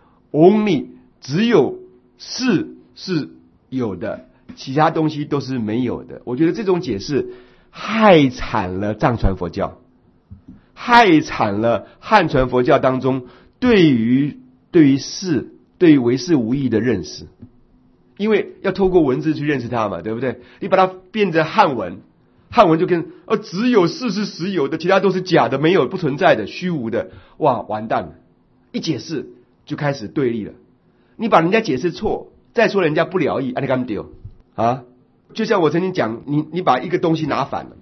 only 只有是有的，其他东西都是没有的。我觉得这种解释害惨了藏传佛教，害惨了汉传佛教当中对于事，对于唯识无义的认识。因为要透过文字去认识它嘛，对不对？你把它变成汉文就跟只有事是实有的，其他都是假的，没有，不存在的，虚无的，哇，完蛋了！一解释就开始对立了。你把人家解释错，再说人家不了义，你干嘛丢啊？就像我曾经讲，你把一个东西拿反了，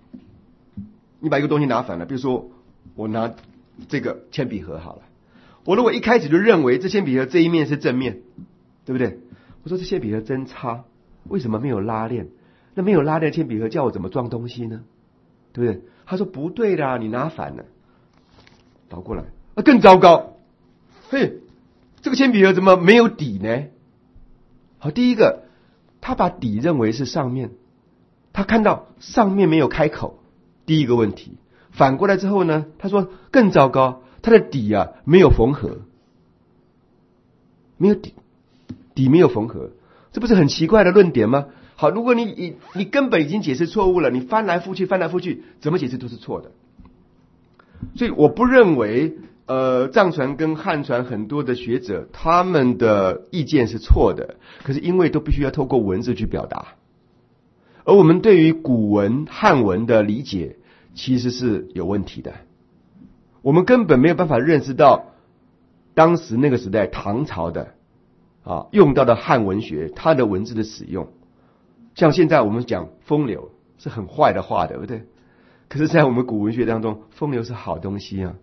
比如说我拿这个铅笔盒好了，我如果一开始就认为这铅笔盒这一面是正面，对不对？我说这铅笔盒真差，为什么没有拉链？那没有拉链的铅笔盒叫我怎么装东西呢？对不对？他说不对啦，你拿反了，倒过来，更糟糕。嘿，这个铅笔盒怎么没有底呢？好，第一个，他把底认为是上面，他看到上面没有开口，第一个问题。反过来之后呢，他说更糟糕，他的底没有缝合，没有底没有缝合，这不是很奇怪的论点吗？ 好，如果你根本已经解释错误了，你翻来覆去，怎么解释都是错的。所以我不认为藏传跟汉传很多的学者他们的意见是错的，可是因为都必须要透过文字去表达，而我们对于古文汉文的理解其实是有问题的，我们根本没有办法认识到当时那个时代唐朝的用到的汉文学它的文字的使用。像现在我们讲风流是很坏的话，对不对？可是在我们古文学当中，风流是好东西啊，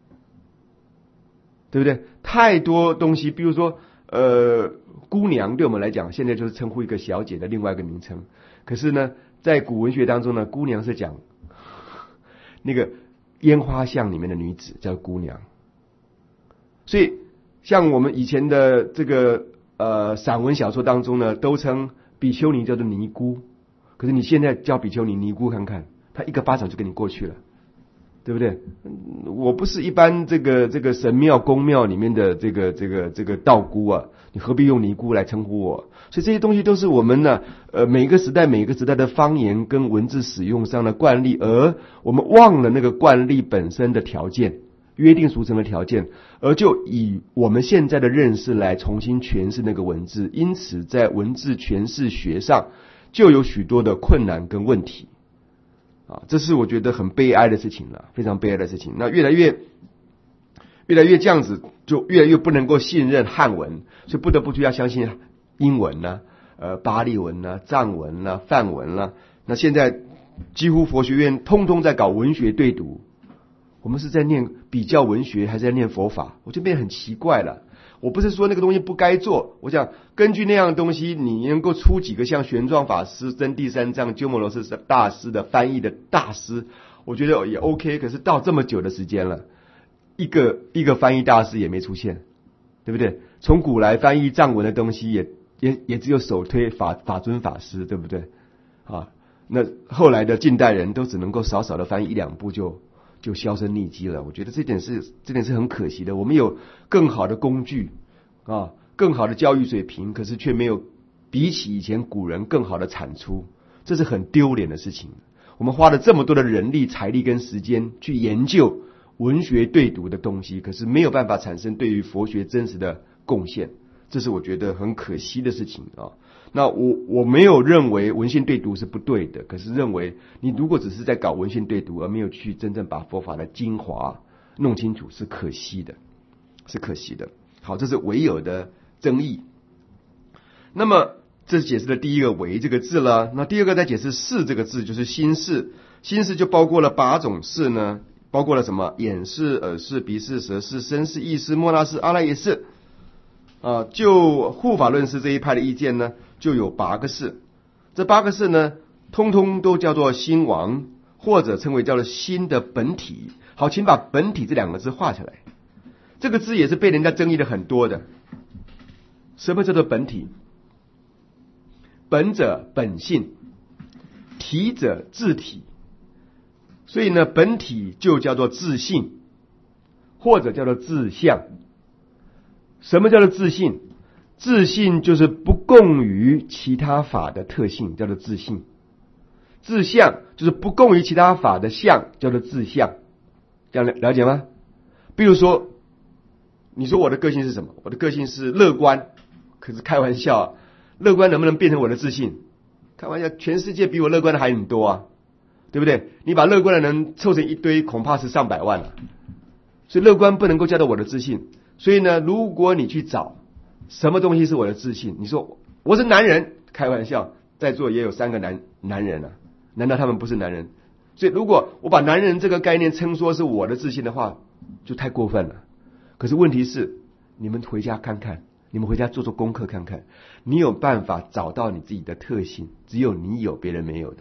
对不对？太多东西，比如说姑娘对我们来讲现在就是称呼一个小姐的另外一个名称，可是呢在古文学当中呢，姑娘是讲那个烟花巷里面的女子叫姑娘。所以像我们以前的这个散文小说当中呢，都称比丘尼叫做尼姑，可是你现在叫比丘尼尼姑看看，他一个巴掌就给你过去了，对不对？我不是一般这个神庙宫庙里面的这个道姑啊，你何必用尼姑来称呼我？所以这些东西都是我们呢每个时代的方言跟文字使用上的惯例，而我们忘了那个惯例本身的条件，约定俗成的条件，而就以我们现在的认识来重新诠释那个文字，因此在文字诠释学上就有许多的困难跟问题这是我觉得很悲哀的事情了，非常悲哀的事情。那越来越这样子，就越来越不能够信任汉文，所以不得不去要相信英文啦、巴利文啦、藏文啦、梵文啦。那现在几乎佛学院通通在搞文学对读，我们是在念比较文学还是在念佛法？我就变得很奇怪了。我不是说那个东西不该做，我想根据那样的东西，你能够出几个像玄奘法师、真谛三藏、鸠摩罗什大师的翻译的大师，我觉得也 OK。可是到这么久的时间了，一个翻译大师也没出现，对不对？从古来翻译藏文的东西也只有首推法尊法师，对不对？那后来的近代人都只能够少少的翻译一两部就销声匿迹了。我觉得这点是很可惜的。我们有更好的工具更好的教育水平，可是却没有比起以前古人更好的产出，这是很丢脸的事情。我们花了这么多的人力、财力跟时间去研究文学对读的东西，可是没有办法产生对于佛学真实的贡献，这是我觉得很可惜的事情那我没有认为文献对读是不对的，可是认为你如果只是在搞文献对读，而没有去真正把佛法的精华弄清楚，是可惜的。好，这是唯有的争议。那么这是解释了第一个唯这个字了。那第二个再解释视这个字，就是心视。心视就包括了8种视呢，包括了什么？眼视、耳视、鼻视、舌视、身视、意视、末那视、阿赖耶视。就护法论师这一派的意见呢，就有8个视。这8个视呢，通通都叫做心王，或者称为叫做心的本体。好，请把本体这2个字画下来。这个字也是被人家争议的很多的。什么叫做本体？本者本性，体者自体。所以呢，本体就叫做自性，或者叫做自相。什么叫做自性？自性就是不共于其他法的特性，叫做自性。自相就是不共于其他法的相，叫做自相。这样了解吗？比如说，你说我的个性是什么？我的个性是乐观，可是开玩笑乐观能不能变成我的自信？开玩笑，全世界比我乐观的还很多对不对？你把乐观的人凑成一堆，恐怕是上百万了。所以乐观不能够叫做我的自信。所以呢，如果你去找什么东西是我的自信，你说我是男人，开玩笑，在座也有3个男人难道他们不是男人？所以如果我把男人这个概念称说是我的自信的话，就太过分了。可是问题是，你们回家看看，你们回家做做功课看看，你有办法找到你自己的特性，只有你有，别人没有的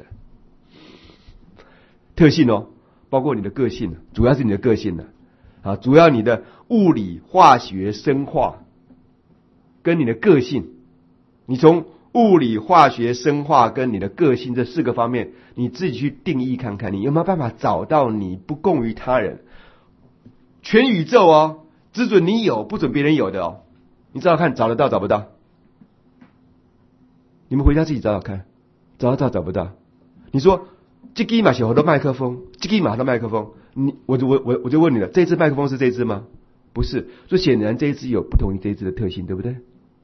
特性包括你的个性，主要是你的个性主要你的物理、化学、生化跟你的个性，你从物理、化学、生化跟你的个性这4个方面，你自己去定义看看，你有没有办法找到你不共于他人？全宇宙只准你有，不准别人有的你找找看，找得到找不到？你们回家自己找找看。 找得到找不到？你说这支嘛是好多麦克风，这支嘛好多麦克风，我就问你了，这支麦克风是这支吗？不是，所以显然这一支有不同于这一支的特性，对不对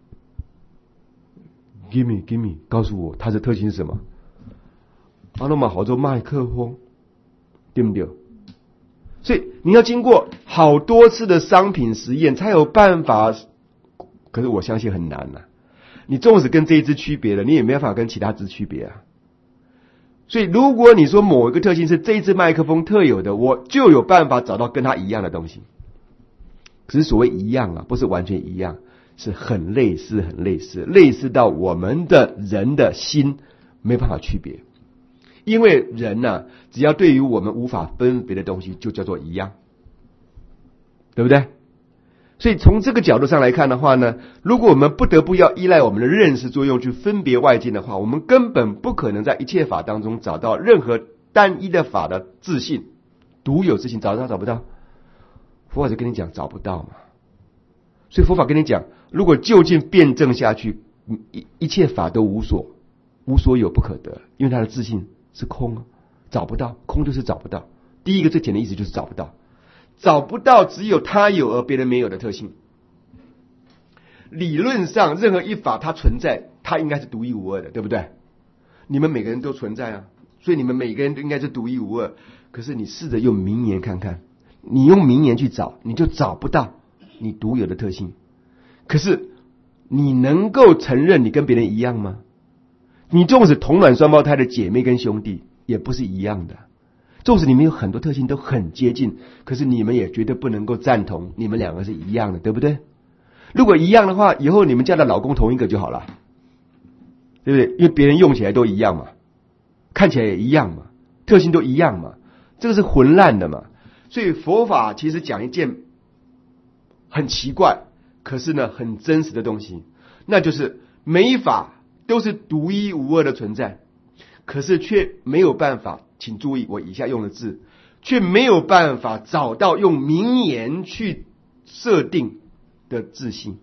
？Give me， 告诉我它的特性是什么？阿罗马好多麦克风，对不对？所以你要经过好多次的商品实验才有办法，可是我相信很难啊。你纵使跟这一支区别了，你也没办法跟其他支区别啊。所以如果你说某一个特性是这一支麦克风特有的，我就有办法找到跟它一样的东西。可是所谓一样啊，不是完全一样，是很类似，类似到我们的人的心没办法区别。因为人啊，只要对于我们无法分别的东西，就叫做一样，对不对？所以从这个角度上来看的话呢，如果我们不得不要依赖我们的认识作用去分别外境的话，我们根本不可能在一切法当中找到任何单一的法的自性，独有自性，找不到。佛法就跟你讲找不到嘛。所以佛法跟你讲，如果就近辩证下去，一切法都无所有不可得，因为它的自性是空啊，找不到，空就是找不到。第一个最简单的意思就是找不到。找不到只有他有而别人没有的特性。理论上任何一法它存在，它应该是独一无二的，对不对？你们每个人都存在啊，所以你们每个人都应该是独一无二。可是你试着用名言看看，你用名言去找，你就找不到你独有的特性。可是你能够承认你跟别人一样吗？你纵使同卵双胞胎的姐妹跟兄弟也不是一样的，纵使你们有很多特性都很接近，可是你们也绝对不能够赞同你们两个是一样的，对不对？如果一样的话，以后你们家的老公同一个就好了，对不对？因为别人用起来都一样嘛，看起来也一样嘛，特性都一样嘛，这个是混乱的嘛。所以佛法其实讲一件很奇怪可是呢很真实的东西，那就是每一法都是独一无二的存在，可是却没有办法，请注意我以下用的字，却没有办法找到用名言去设定的自性，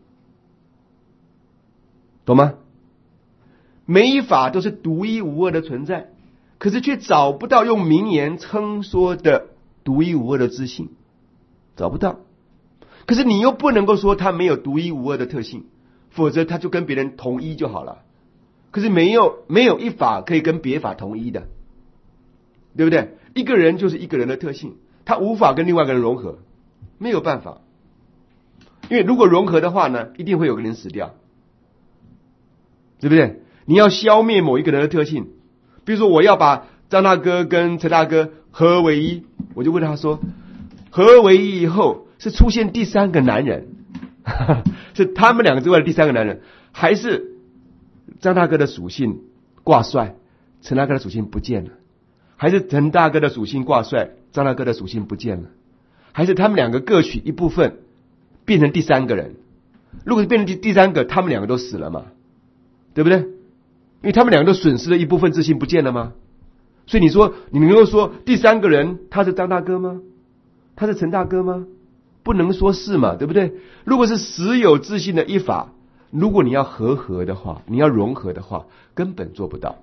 懂吗？每一法都是独一无二的存在，可是却找不到用名言称说的独一无二的自性，找不到。可是你又不能够说它没有独一无二的特性，否则它就跟别人同一就好了。可是没有一法可以跟别法同一的，对不对？一个人就是一个人的特性，他无法跟另外一个人融合，没有办法。因为如果融合的话呢，一定会有个人死掉，对不对？你要消灭某一个人的特性，比如说我要把张大哥跟陈大哥合而为一，我就问他说，合而为一以后是出现第三个男人是他们两个之外的第三个男人，还是张大哥的属性挂帅，陈大哥的属性不见了，还是陈大哥的属性挂帅，张大哥的属性不见了，还是他们两个各取一部分变成第三个人？如果变成第三个，他们两个都死了嘛，对不对？因为他们两个都损失了一部分自信不见了吗？所以你说你能够说第三个人他是张大哥吗？他是陈大哥吗？不能说是嘛，对不对？如果是实有自信的一法，如果你要合的话，你要融合的话，根本做不到。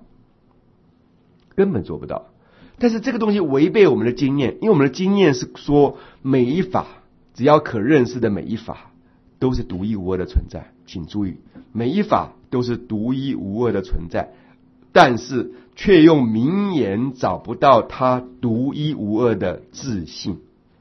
但是这个东西违背我们的经验，因为我们的经验是说每一法，只要可认识的每一法都是独一无二的存在。请注意，每一法都是独一无二的存在，但是却用名言找不到它独一无二的自性。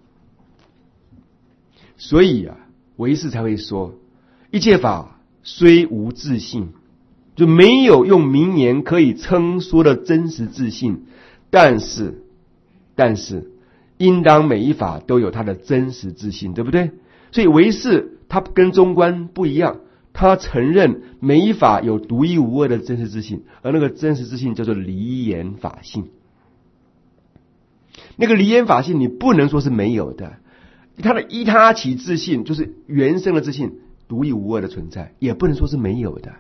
所以啊，唯识才会说一切法虽无自性，就没有用名言可以称说的真实自性，但是应当每一法都有它的真实自性，对不对？所以唯识它跟中观不一样，它承认每一法有独一无二的真实自性，而那个真实自性叫做离言法性。那个离言法性你不能说是没有的，它的依他起自性就是原生的自性，独一无二的存在，也不能说是没有的，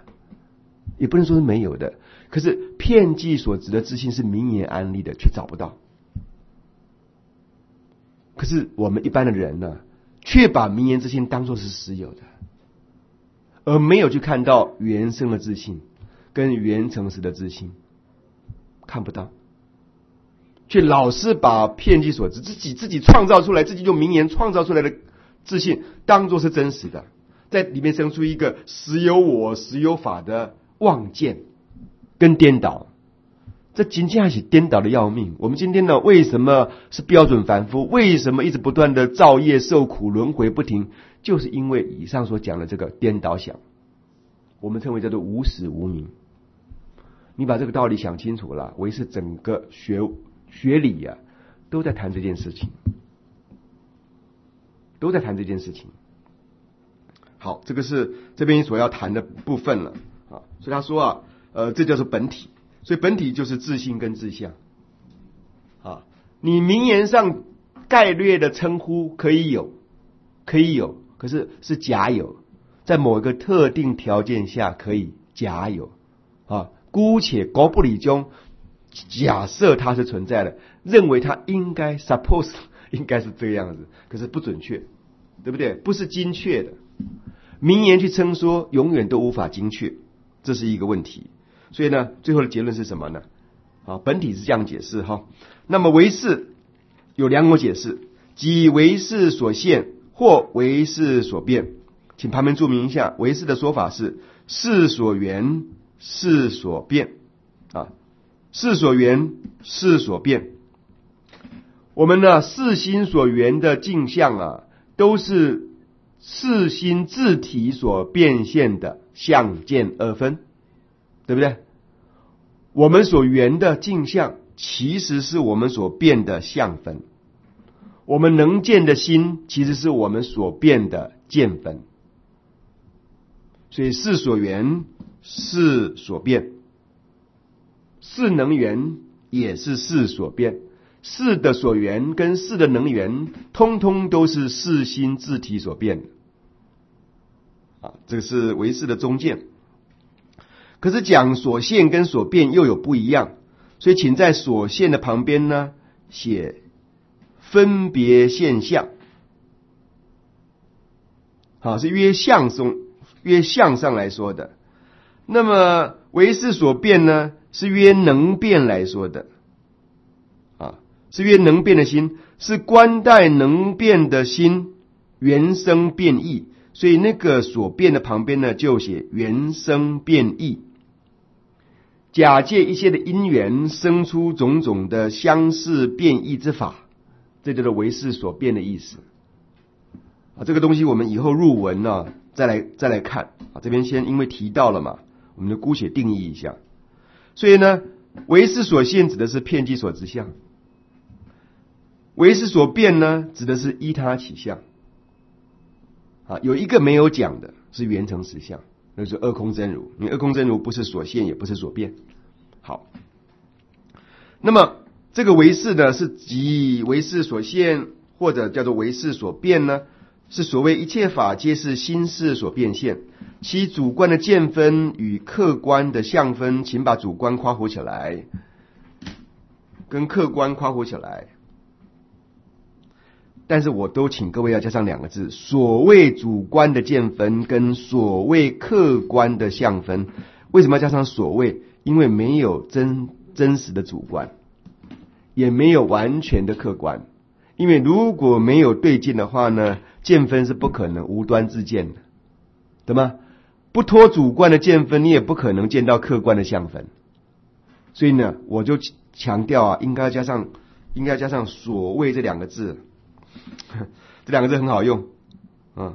可是遍计所指的自性是名言安立的，却找不到。可是我们一般的人呢，却把名言自性当作是实有的，而没有去看到原生的自性跟原成实的自性。 看不到，却老是把遍计所知自己创造出来，自己用名言创造出来的自信当作是真实的，在里面生出一个实有我实有法的妄见跟颠倒，这仅仅还是颠倒的要命。我们今天呢，为什么是标准凡夫？为什么一直不断的造业受苦轮回不停？就是因为以上所讲的这个颠倒想，我们称为叫做无始无明。你把这个道理想清楚了，唯识整个学理啊，都在谈这件事情，都在谈这件事情。好，这个是这边所要谈的部分了啊。所以他说啊，这叫做本体。所以本体就是自性跟自相啊。你名言上概略的称呼可以有，可是是假有，在某一个特定条件下可以假有啊。姑且狗不理中假设它是存在的，认为它应该 suppose 应该是这个样子，可是不准确，对不对？不是精确的。名言去称说永远都无法精确，这是一个问题。所以呢，最后的结论是什么呢？啊，本体是这样解释哈。那么唯识有两种解释，即唯识所现或唯识所变。请旁边注明一下，唯识的说法是事所缘事所变啊，事所缘事所变。我们呢，事心所缘的镜像啊，都是事心自体所变现的相见二分，对不对？我们所缘的镜像其实是我们所变的相分，我们能见的心其实是我们所变的见分。所以事所缘事所变，事能缘也是事所变，事的所缘跟事的能缘通通都是事心自体所变的啊，这个是唯识的中见。可是讲所现跟所变又有不一样，所以请在所现的旁边呢写分别现象，好，是约向上来说的。那么唯识所变呢，是约能变来说的啊，是约能变的心，是观待能变的心原生变异，所以那个所变的旁边呢就写原生变异。假借一些的因缘生出种种的相似变异之法，这就是唯识所变的意思啊。这个东西我们以后入文呢再来看啊。这边先因为提到了嘛，我们就姑且定义一下。所以呢，唯识所现指的是遍计所知相，唯识所变呢指的是依他起相啊。有一个没有讲的是缘成实相，那就是二空真如。因为二空真如不是所现也不是所变。好，那么这个唯识呢是即唯识所现，或者叫做唯识所变呢，是所谓一切法皆是心识所变现，其主观的见分与客观的相分，请把主观括弧起来，跟客观括弧起来。但是我都请各位要加上两个字，所谓主观的见分跟所谓客观的相分。为什么要加上所谓？因为没有真实的主观，也没有完全的客观。因为如果没有对境的话呢，见分是不可能无端自见的，对吗？不脱主观的见分，你也不可能见到客观的相分。所以呢，我就强调啊，应该加上所谓这两个字。这两个字很好用啊。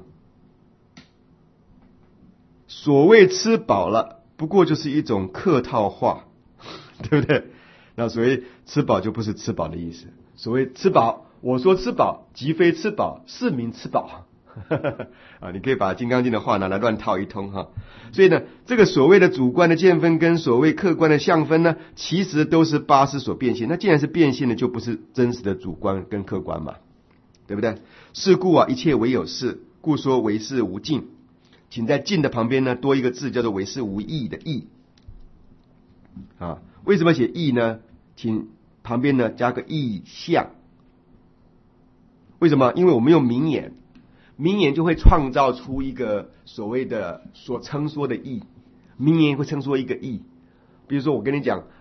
所谓吃饱了，不过就是一种客套话，对不对？那所谓吃饱就不是吃饱的意思。所谓吃饱，我说吃饱即非吃饱，是名吃饱啊。你可以把《金刚经》的话拿来乱套一通哈。所以呢，这个所谓的主观的见分跟所谓客观的相分呢，其实都是八识所变现。那既然是变现的，就不是真实的主观跟客观嘛，对不对？是故啊，一切唯有事，故说唯识无尽。请在尽的旁边呢多一个字，叫做唯识无义的义啊。为什么写义呢？请旁边呢加个义象。为什么？因为我们用名言，名言就会创造出一个所谓的所称说的义，名言会称说一个义。比如说我跟你讲，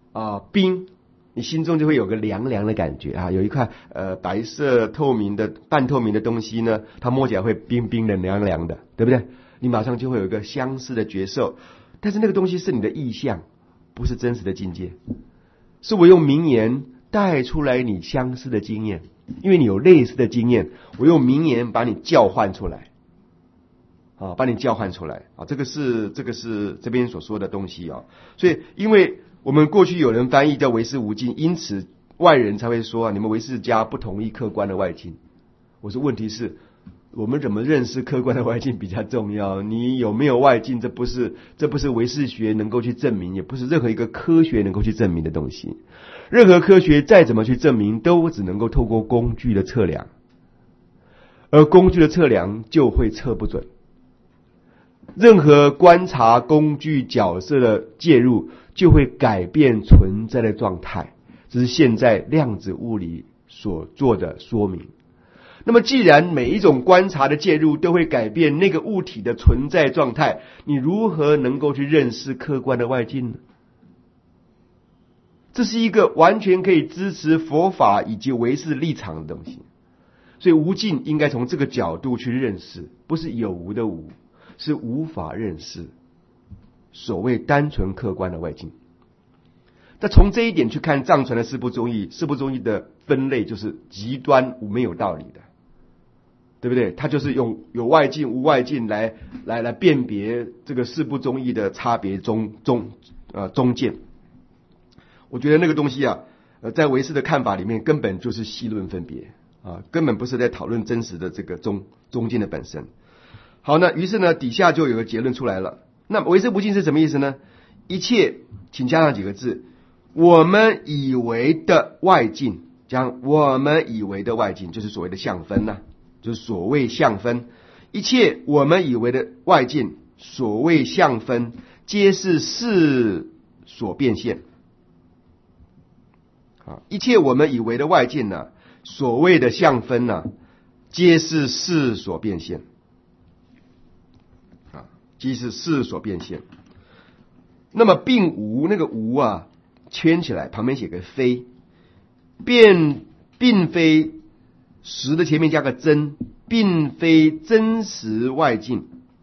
冰，你心中就会有个凉凉的感觉啊，有一块白色透明的半透明的东西呢，它摸起来会冰冰的凉凉的，对不对？你马上就会有一个相似的觉受，但是那个东西是你的意象，不是真实的境界，是我用名言带出来你相似的经验，因为你有类似的经验，我用名言把你叫唤出来，把你叫唤出来啊，这个是这边所说的东西啊。所以因为我们过去有人翻译叫唯识无尽，因此外人才会说你们唯识家不同意客观的外境。我说问题是我们怎么认识客观的外境比较重要，你有没有外境这不是唯识学能够去证明，也不是任何一个科学能够去证明的东西。任何科学再怎么去证明，都只能够透过工具的测量，而工具的测量就会测不准。任何观察工具角色的介入，就会改变存在的状态，这是现在量子物理所做的说明。那么既然每一种观察的介入都会改变那个物体的存在状态，你如何能够去认识客观的外境呢？这是一个完全可以支持佛法以及唯识立场的东西，所以无尽应该从这个角度去认识，不是有无的无，是无法认识所谓单纯客观的外境。那从这一点去看藏传的四部宗义，四部宗义的分类就是极端没有道理的，对不对？它就是用有外境无外境来辨别这个四部宗义的差别中见。我觉得那个东西在唯识的看法里面根本就是戏论分别根本不是在讨论真实的这个中见的本身。好，那于是呢，底下就有个结论出来了。那唯识无尽是什么意思呢？一切，请加上几个字，我们以为的外境，讲我们以为的外境，就是所谓的相分就是所谓相分。一切我们以为的外境，所谓相分，皆是事所变现。一切我们以为的外境呢，所谓的相分呢，皆是事所变现。即是事所变现。那么并无那个无圈起来，旁边写个非，并非实的前面加个真，并非真实外境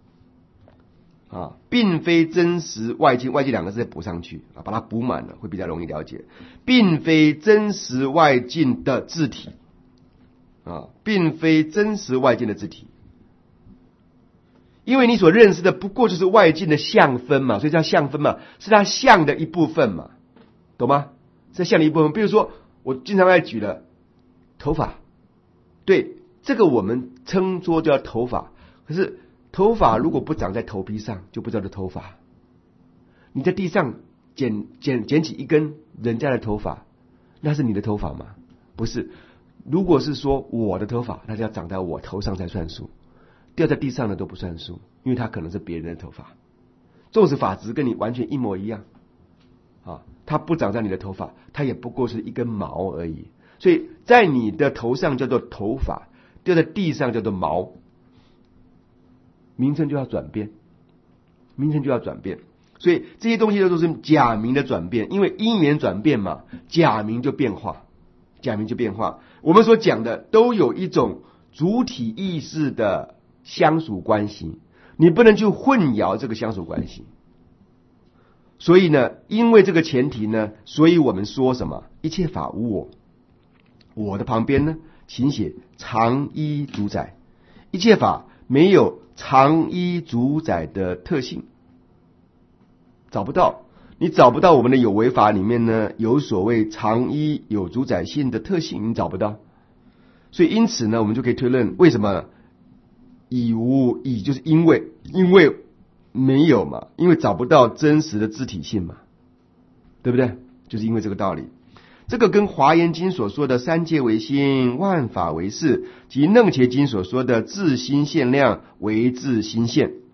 并非真实外境，外境两个字再补上去把它补满了会比较容易了解。并非真实外境的自体并非真实外境的自体。因为你所认识的不过就是外境的相分嘛，所以叫相分嘛，是它相的一部分嘛，懂吗？是相的一部分。比如说我经常爱举的头发，对，这个我们称作叫头发，可是头发如果不长在头皮上，就不叫做头发。你在地上捡起一根人家的头发，那是你的头发吗？不是。如果是说我的头发，那就要长在我头上才算数，掉在地上的都不算数，因为它可能是别人的头发。纵使发质跟你完全一模一样它不长在你的头发，它也不过是一根毛而已。所以在你的头上叫做头发，掉在地上叫做毛，名称就要转变，所以这些东西都是假名的转变，因为因缘转变嘛，假名就变化。我们所讲的都有一种主体意识的相属关系，你不能去混淆这个相属关系。所以呢，因为这个前提呢，所以我们说什么一切法无我。我的旁边呢，请写常依主宰。一切法没有常依主宰的特性，找不到。你找不到我们的有为法里面呢，有所谓常依有主宰性的特性，你找不到。所以因此呢，我们就可以推论，为什么以无以，就是因为没有嘛，因为找不到真实的自体性嘛，对不对？就是因为这个道理。这个跟华严经所说的三界为心，万法为事，及楞伽经所说的自心现量为自心现